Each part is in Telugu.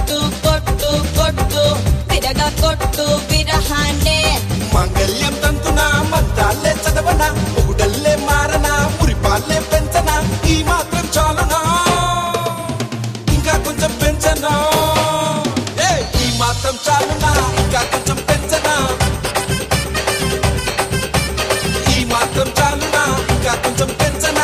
కొట్టు కొట్టు కొట్టు విరగా కొట్టు విరహాన్నే మాంగళ్యం తంతునా మంత్రాలే చదవనా పొగుడల్లే మారనా మురిపాలే పెంచనా ఈ మాత్రం చాలునా ఇంకా కొంచెం పెంచనా ఈ మాత్రం చాలునా ఇంకా కొంచెం పెంచనా ఈ మాత్రం చాలునా ఇంకా కొంచెం పెంచనా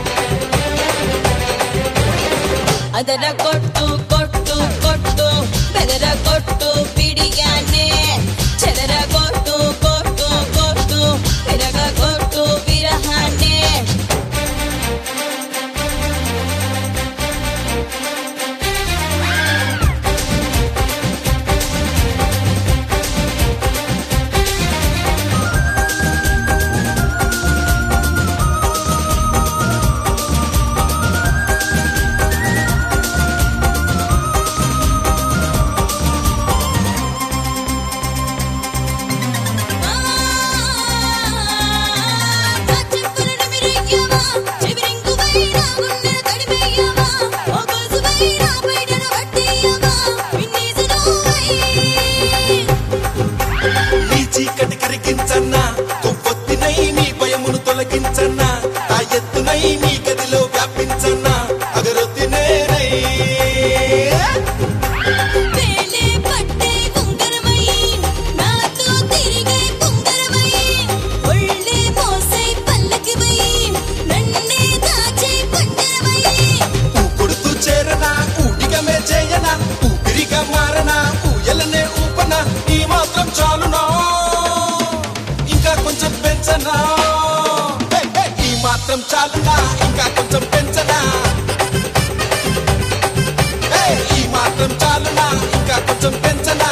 అదర కొట్టు కొట్టు కొట్టు బెదర కొట్టు పిడియాన్నే చెదర కొట్టు కొట్టు కొట్టు విరగ కొట్టు విరహాన్నే చీకటి కరిగించన్నా కొవ్వొత్తినై నీ భయమును తొలగించన్నా ఆ ఎత్తునై నీ గదిలో వ్యాపించన్నా అగరొత్తినేనై కొడుతూ చేరనా ఊడిగమే చేయనా ఊపిరిగా మారనా ఊయలనే ఊపనా ఈ మాత్రం చాలునా ఇంకా కొంచెం పెంచనా ఈ మాత్రం చాలునా ఇంకా కొంచెం పెంచనా ఈ మాత్రం చాలునా ఇంకా కొంచెం పెంచనా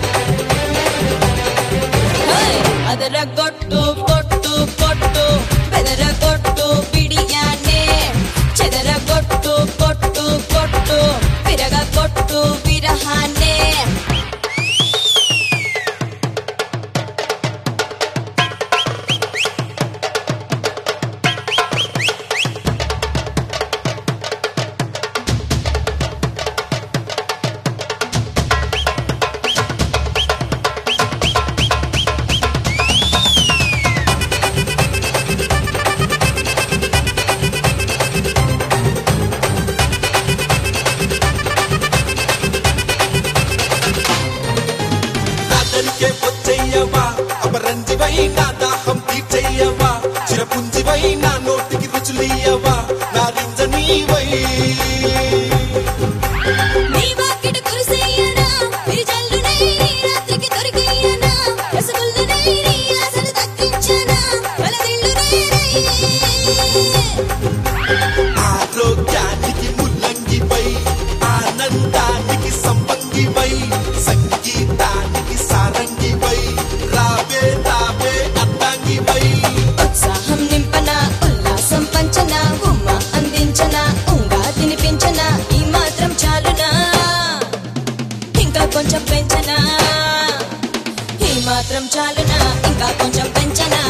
అదర కొట్టు కొట్టు కొట్టు బెదర కొట్టు పిడియాన్నే చెదర కొట్టు కొట్టు కొట్టు విరగ కొట్టు విరహాన్నే వచ్చయ్యవా అపరంజివై నా దాహం తీర్చయ్యవా చిరపుంజివై నా నోటికి రుచులియవా నా రింజనీవై ఆరోగ్యానికి ముల్లంగివై ఆనందానికి సంపంగివై సంగీతానికి సారంగివై రావే రావే అద్దాంగివై ఉత్సాహం నింపన ఉల్లాసం పంచన ఉమ్మ అందించన ఉంగా తినిపించన ఈ మాత్రం చాలునా ఇంకా కొంచెం పెంచనా ఈ మాత్రం చాలునా ఇంకా కొంచెం పెంచనా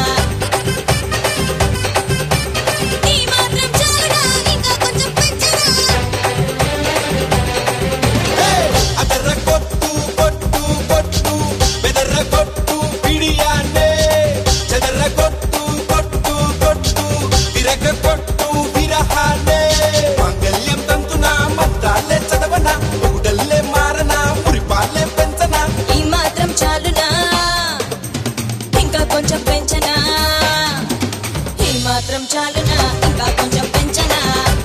మాంగళ్యం తంతునా మంత్రాలే చదవనా పొగుడల్లే మారనా మురిపాలే పెంచనా ఈ మాత్రం చాలునా ఇంకా కొంచెం పెంచనా ఈ మాత్రం చాలునా ఇంకా కొంచెం పెంచనా